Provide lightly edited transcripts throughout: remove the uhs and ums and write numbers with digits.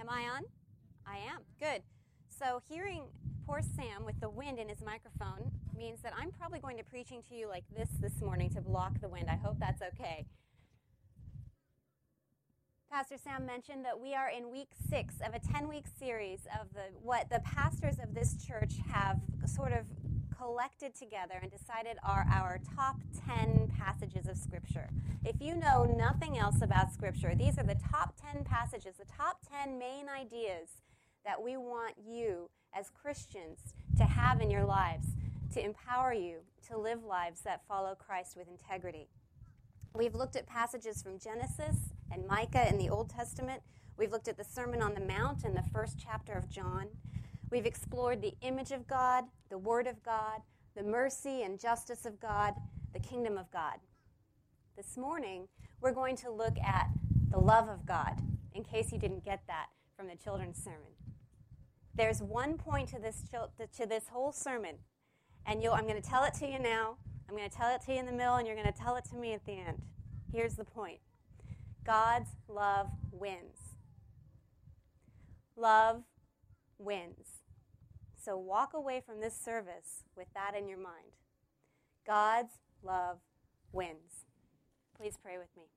Am I on? I am. Good. So hearing poor Sam with the wind in his microphone means that I'm probably going to be preaching to you like this morning to block the wind. I hope that's okay. Pastor Sam mentioned that we are in week 6 of a 10-week series of what the pastors of this church have sort of collected together and decided are our top 10 passages of Scripture. If you know nothing else about Scripture, these are the top 10 passages, the top 10 main ideas that we want you as Christians to have in your lives to empower you to live lives that follow Christ with integrity. We've looked at passages from Genesis and Micah in the Old Testament. We've looked at the Sermon on the Mount in the first chapter of John. We've explored the image of God, the Word of God, the mercy and justice of God, the kingdom of God. This morning, we're going to look at the love of God, in case you didn't get that from the children's sermon. There's one point to this whole sermon, and I'm going to tell it to you now. I'm going to tell it to you in the middle, and you're going to tell it to me at the end. Here's the point. God's love wins. Love wins. So walk away from this service with that in your mind. God's love wins. Please pray with me.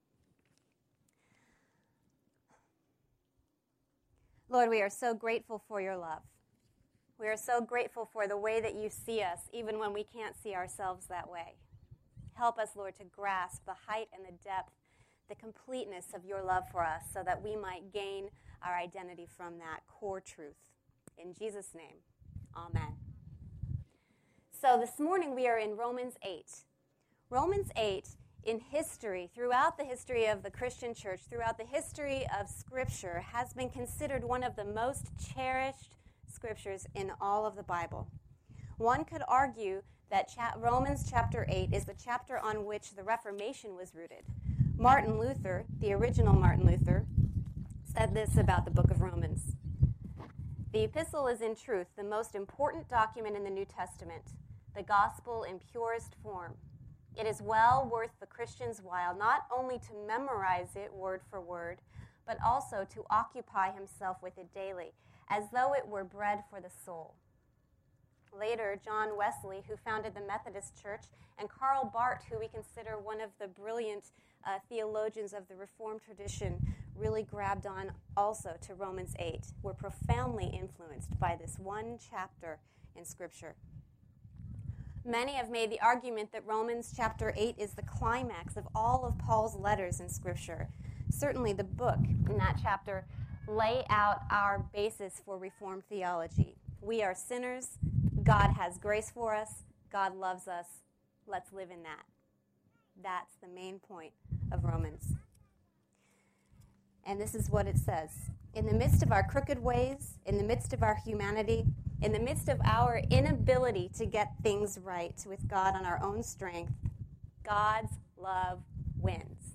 Lord, we are so grateful for your love. We are so grateful for the way that you see us, even when we can't see ourselves that way. Help us, Lord, to grasp the height and the depth, the completeness of your love for us so that we might gain our identity from that core truth. In Jesus' name, amen. So this morning we are in Romans 8. Romans 8, in history, throughout the history of the Christian church, throughout the history of Scripture, has been considered one of the most cherished Scriptures in all of the Bible. One could argue that Romans chapter 8 is the chapter on which the Reformation was rooted. Martin Luther, the original Martin Luther, said this about the book of Romans. The epistle is in truth the most important document in the New Testament, the gospel in purest form. It is well worth the Christian's while not only to memorize it word for word, but also to occupy himself with it daily, as though it were bread for the soul. Later, John Wesley, who founded the Methodist Church, and Karl Barth, who we consider one of the brilliant theologians of the Reformed tradition, really grabbed on also to Romans 8, were profoundly influenced by this one chapter in Scripture. Many have made the argument that Romans chapter 8 is the climax of all of Paul's letters in Scripture. Certainly the book in that chapter lay out our basis for Reformed theology. We are sinners. God has grace for us. God loves us. Let's live in that. That's the main point of Romans. And this is what it says. In the midst of our crooked ways, in the midst of our humanity, in the midst of our inability to get things right with God on our own strength, God's love wins.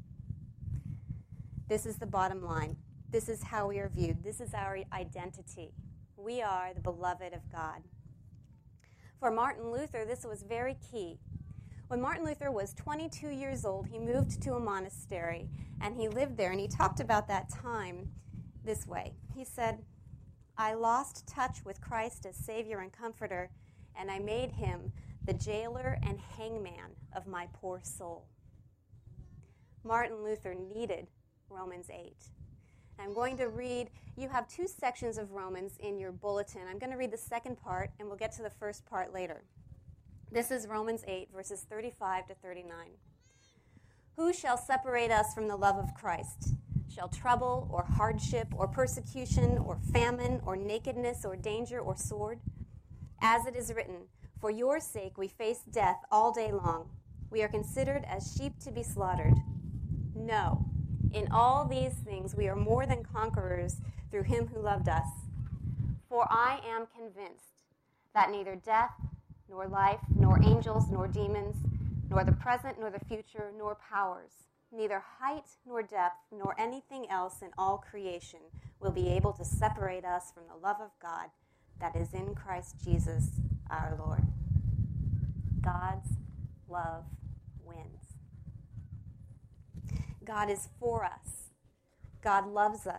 This is the bottom line. This is how we are viewed. This is our identity. We are the beloved of God. For Martin Luther, this was very key. When Martin Luther was 22 years old, he moved to a monastery, and he lived there, and he talked about that time this way. He said, I lost touch with Christ as Savior and Comforter, and I made him the jailer and hangman of my poor soul. Martin Luther needed Romans 8. I'm going to read, you have 2 sections of Romans in your bulletin. I'm going to read the second part, and we'll get to the first part later. This is Romans 8, verses 35 to 39. Who shall separate us from the love of Christ? Shall trouble or hardship or persecution or famine or nakedness or danger or sword? As it is written, for your sake we face death all day long. We are considered as sheep to be slaughtered. No, in all these things we are more than conquerors through him who loved us. For I am convinced that neither death, nor life, nor angels, nor demons, nor the present, nor the future, nor powers, neither height, nor depth, nor anything else in all creation will be able to separate us from the love of God that is in Christ Jesus our Lord. God's love wins. God is for us. God loves us.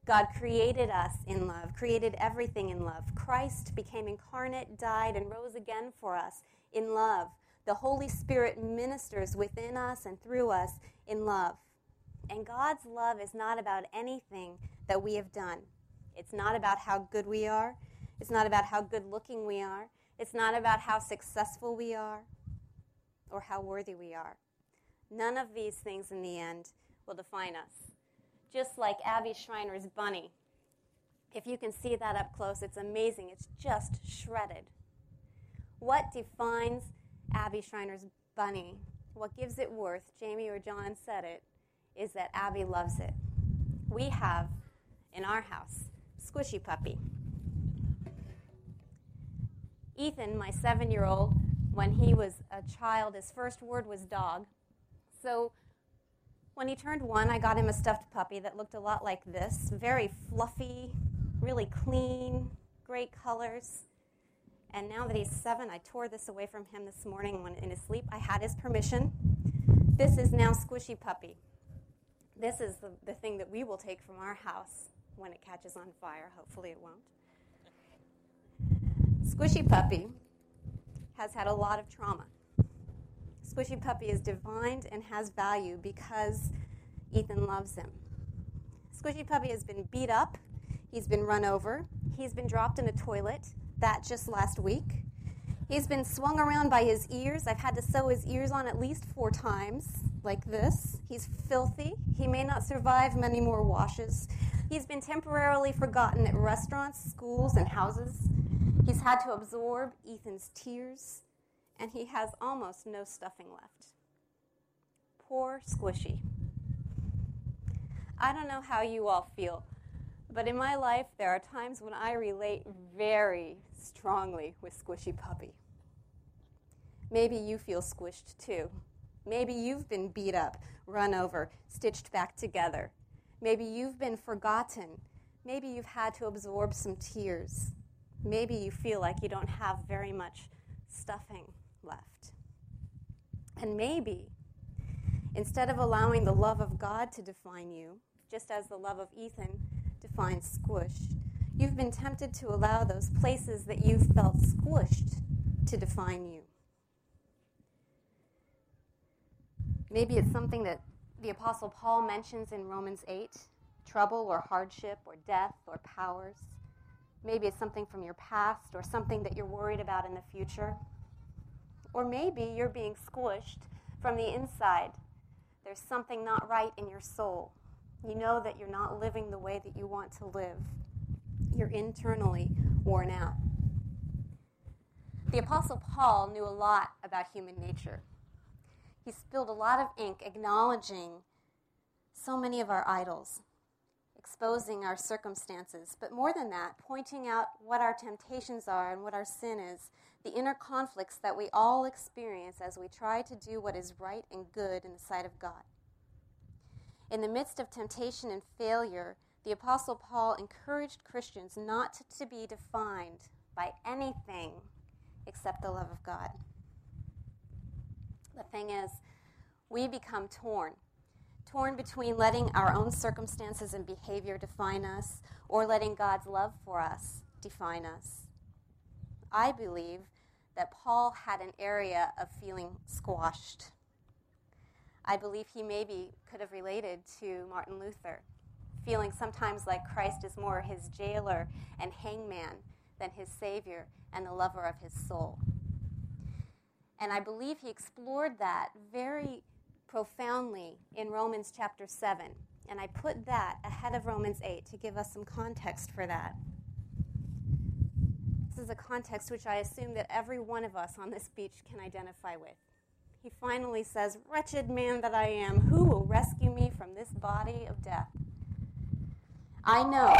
God created us in love, created everything in love. Christ became incarnate, died, and rose again for us in love. The Holy Spirit ministers within us and through us in love. And God's love is not about anything that we have done. It's not about how good we are. It's not about how good looking we are. It's not about how successful we are or how worthy we are. None of these things in the end will define us. Just like Abby Schreiner's bunny. If you can see that up close, it's amazing. It's just shredded. What defines Abby Schreiner's bunny, what gives it worth, Jamie or John said it, is that Abby loves it. We have, in our house, Squishy Puppy. Ethan, my 7-year-old, when he was a child, his first word was dog. So when he turned 1, I got him a stuffed puppy that looked a lot like this, very fluffy, really clean, great colors. And now that he's 7, I tore this away from him this morning when in his sleep. I had his permission. This is now Squishy Puppy. This is the thing that we will take from our house when it catches on fire. Hopefully it won't. Squishy Puppy has had a lot of trauma. Squishy Puppy is divined and has value because Ethan loves him. Squishy Puppy has been beat up. He's been run over. He's been dropped in a toilet. That just last week. He's been swung around by his ears. I've had to sew his ears on at least 4 times, like this. He's filthy. He may not survive many more washes. He's been temporarily forgotten at restaurants, schools, and houses. He's had to absorb Ethan's tears, and he has almost no stuffing left. Poor Squishy. I don't know how you all feel, but in my life, there are times when I relate very strongly with Squishy Puppy. Maybe you feel squished too. Maybe you've been beat up, run over, stitched back together. Maybe you've been forgotten. Maybe you've had to absorb some tears. Maybe you feel like you don't have very much stuffing left. And maybe, instead of allowing the love of God to define you, just as the love of Ethan defines Squish, you've been tempted to allow those places that you've felt squished to define you. Maybe it's something that the Apostle Paul mentions in Romans 8, trouble or hardship or death or powers. Maybe it's something from your past or something that you're worried about in the future. Or maybe you're being squished from the inside. There's something not right in your soul. You know that you're not living the way that you want to live. You're internally worn out. The Apostle Paul knew a lot about human nature. He spilled a lot of ink acknowledging so many of our idols, exposing our circumstances, but more than that, pointing out what our temptations are and what our sin is, the inner conflicts that we all experience as we try to do what is right and good in the sight of God. In the midst of temptation and failure, the Apostle Paul encouraged Christians not to be defined by anything except the love of God. The thing is, we become torn between letting our own circumstances and behavior define us or letting God's love for us define us. I believe that Paul had an area of feeling squashed. I believe he maybe could have related to Martin Luther, feeling sometimes like Christ is more his jailer and hangman than his Savior and the lover of his soul. And I believe he explored that very profoundly in Romans chapter 7. And I put that ahead of Romans 8 to give us some context for that. This is a context which I assume that every one of us on this beach can identify with. He finally says, "Wretched man that I am, who will rescue me from this body of death?" I know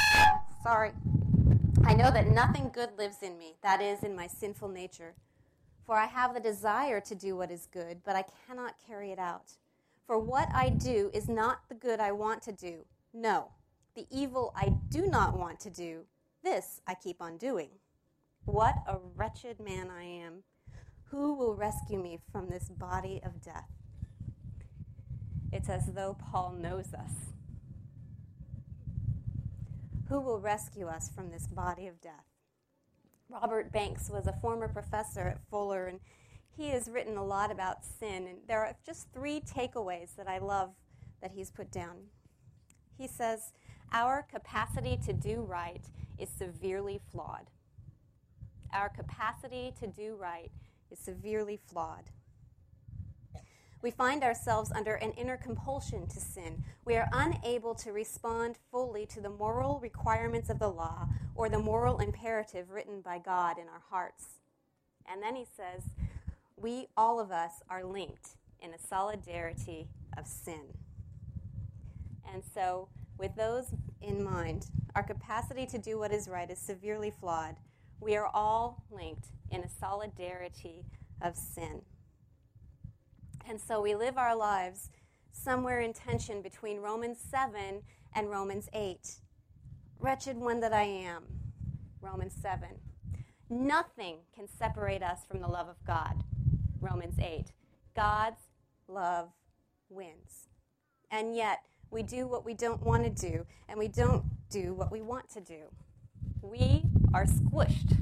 that nothing good lives in me, that is, in my sinful nature. For I have the desire to do what is good, but I cannot carry it out. For what I do is not the good I want to do. No, the evil I do not want to do, this I keep on doing. What a wretched man I am. Who will rescue me from this body of death? It's as though Paul knows us. Who will rescue us from this body of death? Robert Banks was a former professor at Fuller, and he has written a lot about sin. And there are just 3 takeaways that I love that he's put down. He says, our capacity to do right is severely flawed. Our capacity to do right is severely flawed. We find ourselves under an inner compulsion to sin. We are unable to respond fully to the moral requirements of the law or the moral imperative written by God in our hearts. And then he says, we, all of us, are linked in a solidarity of sin. And so, with those in mind, our capacity to do what is right is severely flawed. We are all linked in a solidarity of sin. And so we live our lives somewhere in tension between Romans 7 and Romans 8. Wretched one that I am, Romans 7. Nothing can separate us from the love of God, Romans 8. God's love wins. And yet, we do what we don't want to do, and we don't do what we want to do. We are squished.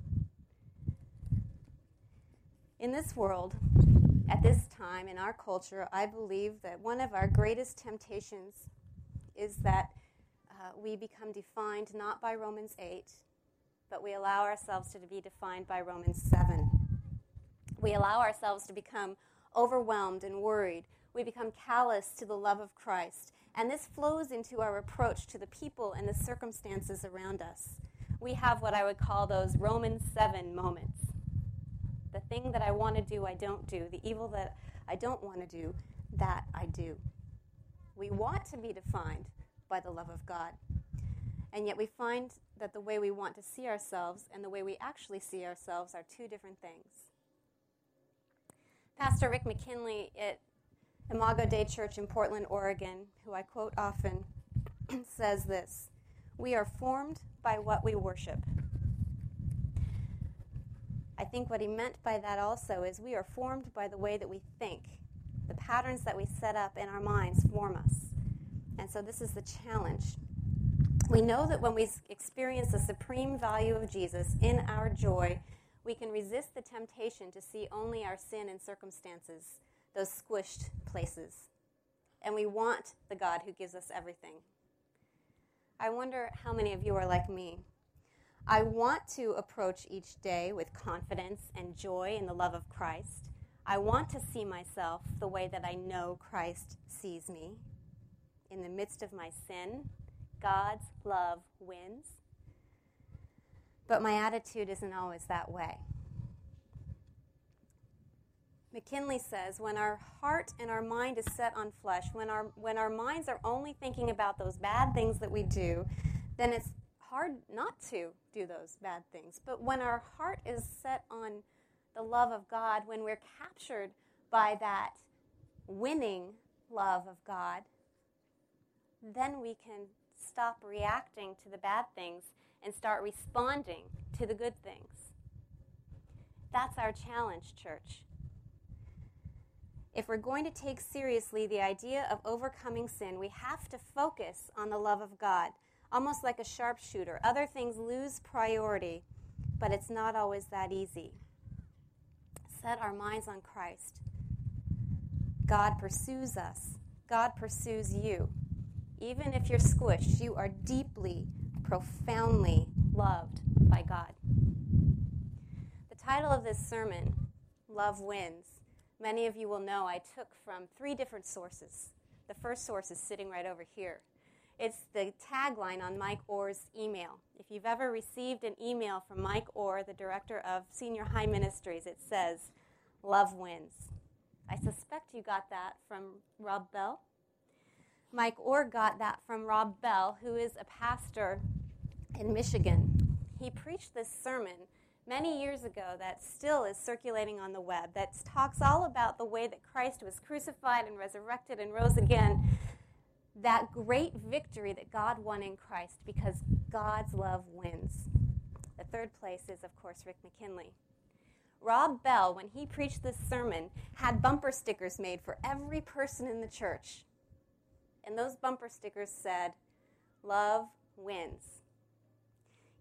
In this world, at this time, in our culture, I believe that one of our greatest temptations is that we become defined not by Romans 8, but we allow ourselves to be defined by Romans 7. We allow ourselves to become overwhelmed and worried. We become callous to the love of Christ. And this flows into our approach to the people and the circumstances around us. We have what I would call those Romans 7 moments. The thing that I want to do, I don't do. The evil that I don't want to do, that I do. We want to be defined by the love of God. And yet we find that the way we want to see ourselves and the way we actually see ourselves are 2 different things. Pastor Rick McKinley at Imago Dei Church in Portland, Oregon, who I quote often, says this: we are formed by what we worship. I think what he meant by that also is we are formed by the way that we think. The patterns that we set up in our minds form us. And so this is the challenge. We know that when we experience the supreme value of Jesus in our joy, we can resist the temptation to see only our sin and circumstances, those squished places. And we want the God who gives us everything. I wonder how many of you are like me. I want to approach each day with confidence and joy in the love of Christ. I want to see myself the way that I know Christ sees me. In the midst of my sin, God's love wins. But my attitude isn't always that way. McKinley says, when our heart and our mind is set on flesh, when our minds are only thinking about those bad things that we do, then it's hard not to do those bad things. But when our heart is set on the love of God, when we're captured by that winning love of God, then we can stop reacting to the bad things and start responding to the good things. That's our challenge, church. If we're going to take seriously the idea of overcoming sin, we have to focus on the love of God, almost like a sharpshooter. Other things lose priority, but it's not always that easy. Set our minds on Christ. God pursues us. God pursues you. Even if you're squished, you are deeply, profoundly loved by God. The title of this sermon, Love Wins, many of you will know I took from 3 different sources. The first source is sitting right over here. It's the tagline on Mike Orr's email. If you've ever received an email from Mike Orr, the director of Senior High Ministries, it says, Love Wins. I suspect you got that from Rob Bell. Mike Orr got that from Rob Bell, who is a pastor in Michigan. He preached this sermon many years ago that still is circulating on the web, that talks all about the way that Christ was crucified and resurrected and rose again, that great victory that God won in Christ because God's love wins. The third place is, of course, Rick McKinley. Rob Bell, when he preached this sermon, had bumper stickers made for every person in the church. And those bumper stickers said, Love wins.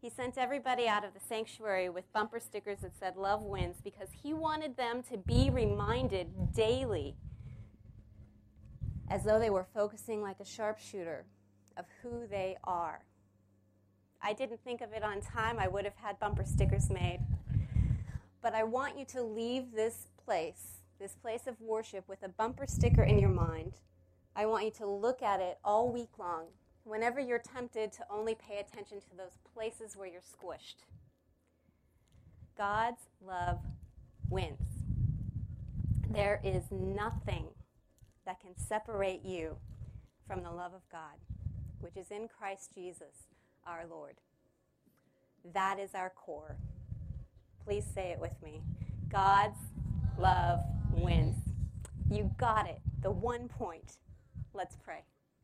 He sent everybody out of the sanctuary with bumper stickers that said "Love Wins" because he wanted them to be reminded daily, as though they were focusing like a sharpshooter, of who they are. I didn't think of it on time. I would have had bumper stickers made. But I want you to leave this place of worship, with a bumper sticker in your mind. I want you to look at it all week long, whenever you're tempted to only pay attention to those places where you're squished. God's love wins. There is nothing that can separate you from the love of God, which is in Christ Jesus, our Lord. That is our core. Please say it with me. God's love wins. You got it. The one point. Let's pray.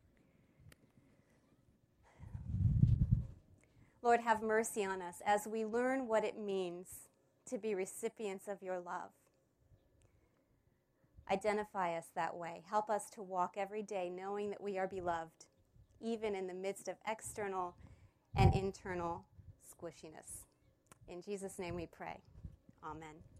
Lord, have mercy on us as we learn what it means to be recipients of your love. Identify us that way. Help us to walk every day knowing that we are beloved, even in the midst of external and internal squishiness. In Jesus' name we pray. Amen.